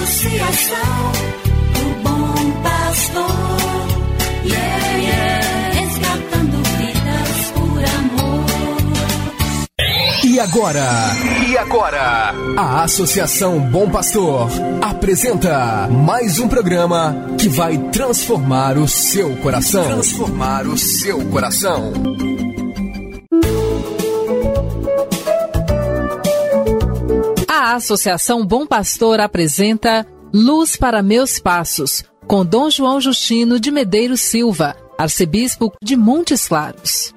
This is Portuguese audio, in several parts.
Associação do Bom Pastor, resgatando vidas por amor. E agora, a Associação Bom Pastor apresenta mais um programa que vai transformar o seu coração. A Associação Bom Pastor apresenta Luz para Meus Passos, com Dom João Justino de Medeiros Silva, arcebispo de Montes Claros.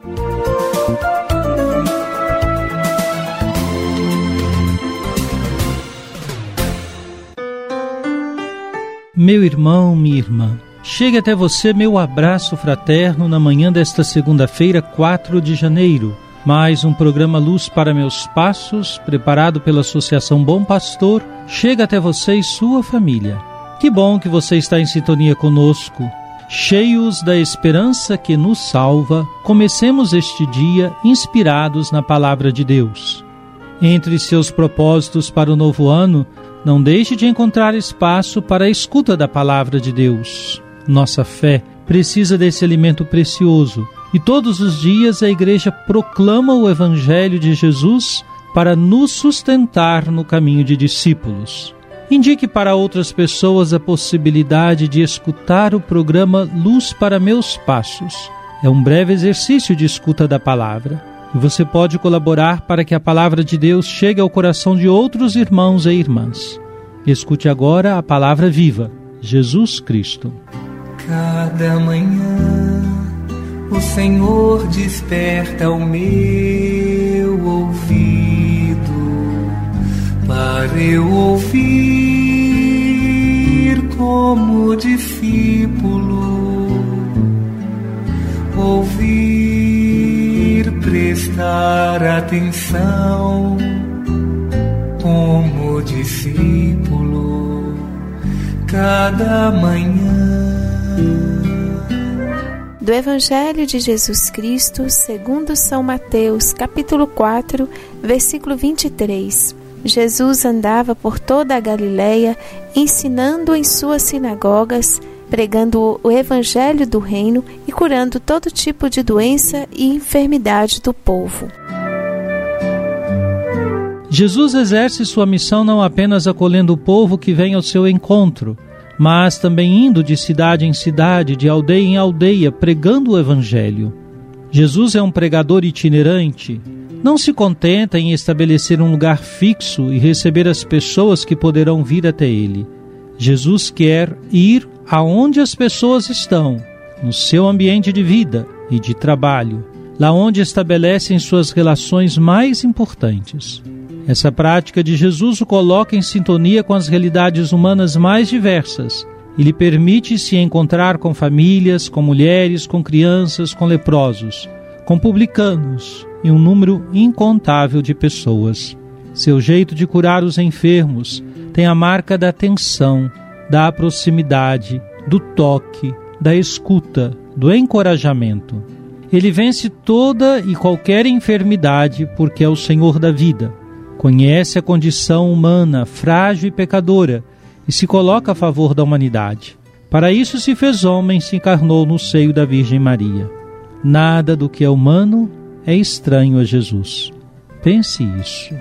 Meu irmão, minha irmã, chegue até você meu abraço fraterno na manhã desta segunda-feira, 4 de janeiro. Mais um programa Luz para Meus Passos, preparado pela Associação Bom Pastor, chega até você e sua família. Que bom que você está em sintonia conosco. Cheios da esperança que nos salva, comecemos este dia inspirados na Palavra de Deus. Entre seus propósitos para o novo ano, não deixe de encontrar espaço para a escuta da Palavra de Deus. Nossa fé precisa desse alimento precioso e todos os dias a Igreja proclama o Evangelho de Jesus para nos sustentar no caminho de discípulos. Indique para outras pessoas a possibilidade de escutar o programa Luz para Meus Passos. É um breve exercício de escuta da Palavra. E você pode colaborar para que a Palavra de Deus chegue ao coração de outros irmãos e irmãs. Escute agora a Palavra viva, Jesus Cristo. Cada manhã o Senhor desperta o meu ouvido para eu ouvir como discípulo, ouvir, prestar atenção como discípulo, cada manhã. Do Evangelho de Jesus Cristo, segundo São Mateus, capítulo 4, versículo 23. Jesus andava por toda a Galileia, ensinando em suas sinagogas, pregando o Evangelho do Reino e curando todo tipo de doença e enfermidade do povo. Jesus exerce sua missão não apenas acolhendo o povo que vem ao seu encontro, mas também indo de cidade em cidade, de aldeia em aldeia, pregando o Evangelho. Jesus é um pregador itinerante. Não se contenta em estabelecer um lugar fixo e receber as pessoas que poderão vir até ele. Jesus quer ir aonde as pessoas estão, no seu ambiente de vida e de trabalho, lá onde estabelecem suas relações mais importantes. Essa prática de Jesus o coloca em sintonia com as realidades humanas mais diversas e lhe permite se encontrar com famílias, com mulheres, com crianças, com leprosos, com publicanos e um número incontável de pessoas. Seu jeito de curar os enfermos tem a marca da atenção, da proximidade, do toque, da escuta, do encorajamento. Ele vence toda e qualquer enfermidade porque é o Senhor da vida. Conhece a condição humana, frágil e pecadora, e se coloca a favor da humanidade. Para isso se fez homem e se encarnou no seio da Virgem Maria. Nada do que é humano é estranho a Jesus. Pense isso.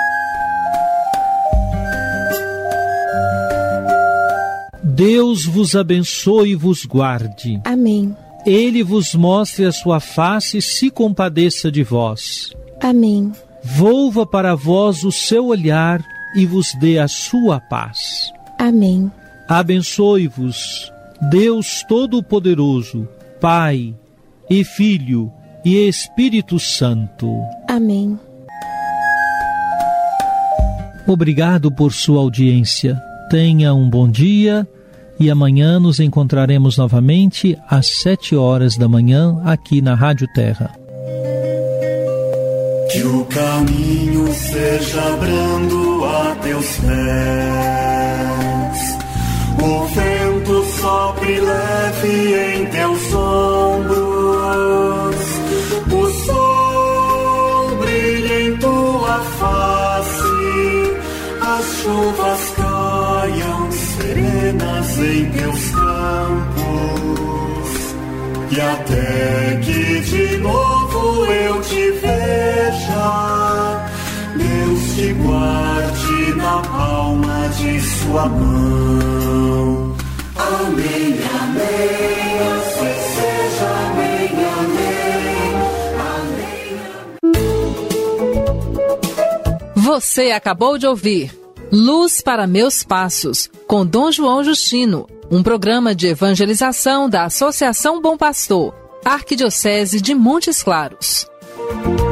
Deus vos abençoe e vos guarde. Amém. Ele vos mostre a sua face e se compadeça de vós. Amém. Volva para vós o seu olhar e vos dê a sua paz. Amém. Abençoe-vos, Deus Todo-Poderoso, Pai e Filho e Espírito Santo. Amém. Obrigado por sua audiência. Tenha um bom dia e amanhã nos encontraremos novamente às 7 horas da manhã aqui na Rádio Terra. Que o caminho seja brando a teus pés, o vento sopre leve em teus ombros, o sol brilhe em tua face, as chuvas caiam em teus campos, e até que de novo eu te veja, Deus te guarde na palma de sua mão. Amém, amém, assim seja, amém, amém, amém. Você acabou de ouvir Luz para Meus Passos, com Dom João Justino, um programa de evangelização da Associação Bom Pastor, Arquidiocese de Montes Claros.